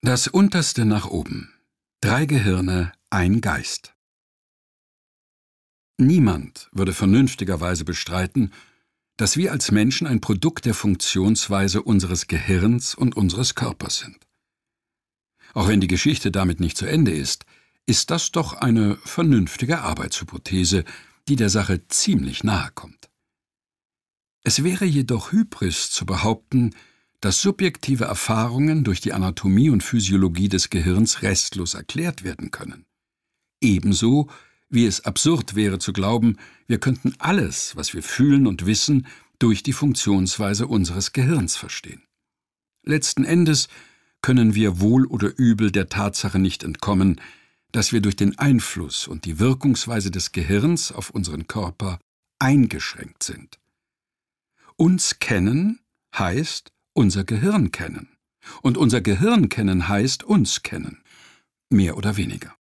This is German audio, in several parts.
Das Unterste nach oben. 3 Gehirne, ein Geist. Niemand würde vernünftigerweise bestreiten, dass wir als Menschen ein Produkt der Funktionsweise unseres Gehirns und unseres Körpers sind. Auch wenn die Geschichte damit nicht zu Ende ist das doch eine vernünftige Arbeitshypothese, die der Sache ziemlich nahe kommt. Es wäre jedoch Hybris zu behaupten, dass subjektive Erfahrungen durch die Anatomie und Physiologie des Gehirns restlos erklärt werden können. Ebenso wie es absurd wäre zu glauben, wir könnten alles, was wir fühlen und wissen, durch die Funktionsweise unseres Gehirns verstehen. Letzten Endes können wir wohl oder übel der Tatsache nicht entkommen, dass wir durch den Einfluss und die Wirkungsweise des Gehirns auf unseren Körper eingeschränkt sind. Uns kennen heißt unser Gehirn kennen. Und unser Gehirn kennen heißt uns kennen. Mehr oder weniger.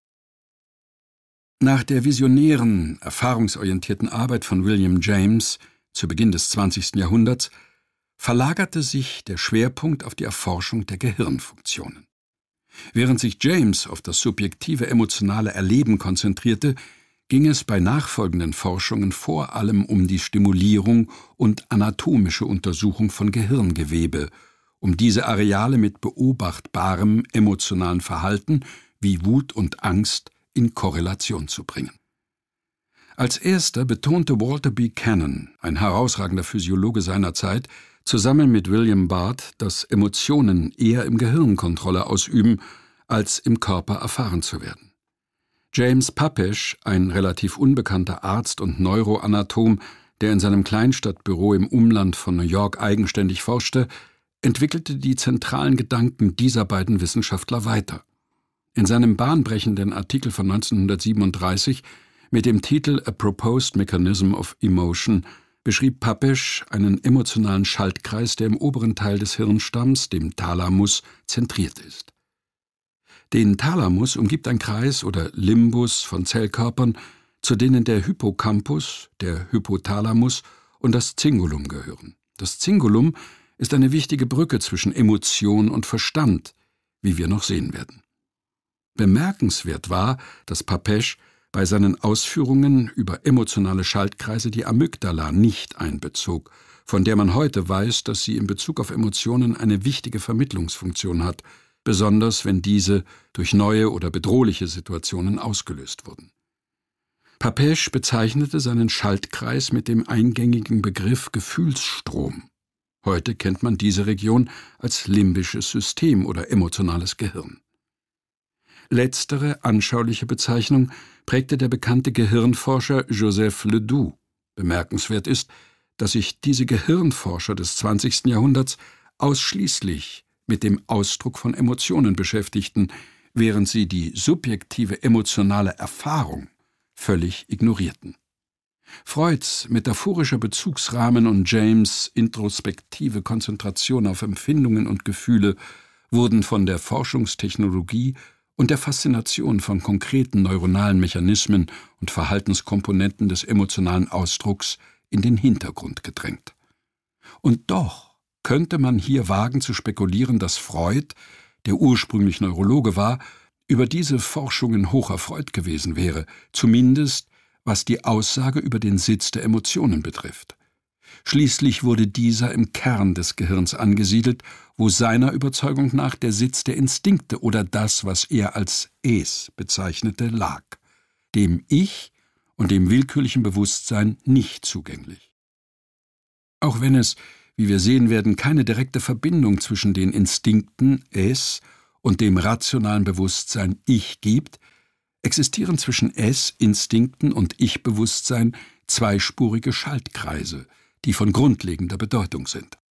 Nach der visionären, erfahrungsorientierten Arbeit von William James zu Beginn des 20. Jahrhunderts verlagerte sich der Schwerpunkt auf die Erforschung der Gehirnfunktionen. Während sich James auf das subjektive emotionale Erleben konzentrierte, ging es bei nachfolgenden Forschungen vor allem um die Stimulierung und anatomische Untersuchung von Gehirngewebe, um diese Areale mit beobachtbarem emotionalen Verhalten wie Wut und Angst in Korrelation zu bringen. Als erster betonte Walter Buchanan, ein herausragender Physiologe seiner Zeit, zusammen mit William Barth, dass Emotionen eher im Gehirn Kontrolle ausüben, als im Körper erfahren zu werden. James Papesch, ein relativ unbekannter Arzt und Neuroanatom, der in seinem Kleinstadtbüro im Umland von New York eigenständig forschte, entwickelte die zentralen Gedanken dieser beiden Wissenschaftler weiter. In seinem bahnbrechenden Artikel von 1937 mit dem Titel A Proposed Mechanism of Emotion beschrieb Papesch einen emotionalen Schaltkreis, der im oberen Teil des Hirnstamms, dem Thalamus, zentriert ist. Den Thalamus umgibt ein Kreis oder Limbus von Zellkörpern, zu denen der Hippocampus, der Hypothalamus und das Cingulum gehören. Das Cingulum ist eine wichtige Brücke zwischen Emotion und Verstand, wie wir noch sehen werden. Bemerkenswert war, dass Papesch bei seinen Ausführungen über emotionale Schaltkreise die Amygdala nicht einbezog, von der man heute weiß, dass sie in Bezug auf Emotionen eine wichtige Vermittlungsfunktion hat, besonders wenn diese durch neue oder bedrohliche Situationen ausgelöst wurden. Papesch bezeichnete seinen Schaltkreis mit dem eingängigen Begriff Gefühlsstrom. Heute kennt man diese Region als limbisches System oder emotionales Gehirn. Letztere anschauliche Bezeichnung prägte der bekannte Gehirnforscher Joseph Ledoux. Bemerkenswert ist, dass sich diese Gehirnforscher des 20. Jahrhunderts ausschließlich mit dem Ausdruck von Emotionen beschäftigten, während sie die subjektive emotionale Erfahrung völlig ignorierten. Freuds metaphorischer Bezugsrahmen und James' introspektive Konzentration auf Empfindungen und Gefühle wurden von der Forschungstechnologie und der Faszination von konkreten neuronalen Mechanismen und Verhaltenskomponenten des emotionalen Ausdrucks in den Hintergrund gedrängt. Und doch könnte man hier wagen zu spekulieren, dass Freud, der ursprünglich Neurologe war, über diese Forschungen hoch erfreut gewesen wäre, zumindest was die Aussage über den Sitz der Emotionen betrifft. Schließlich wurde dieser im Kern des Gehirns angesiedelt, wo seiner Überzeugung nach der Sitz der Instinkte oder das, was er als Es bezeichnete, lag, dem Ich und dem willkürlichen Bewusstsein nicht zugänglich. Auch wenn es, wie wir sehen werden, keine direkte Verbindung zwischen den Instinkten Es und dem rationalen Bewusstsein Ich gibt, existieren zwischen Es, Instinkten und Ich-Bewusstsein zweispurige Schaltkreise, die von grundlegender Bedeutung sind.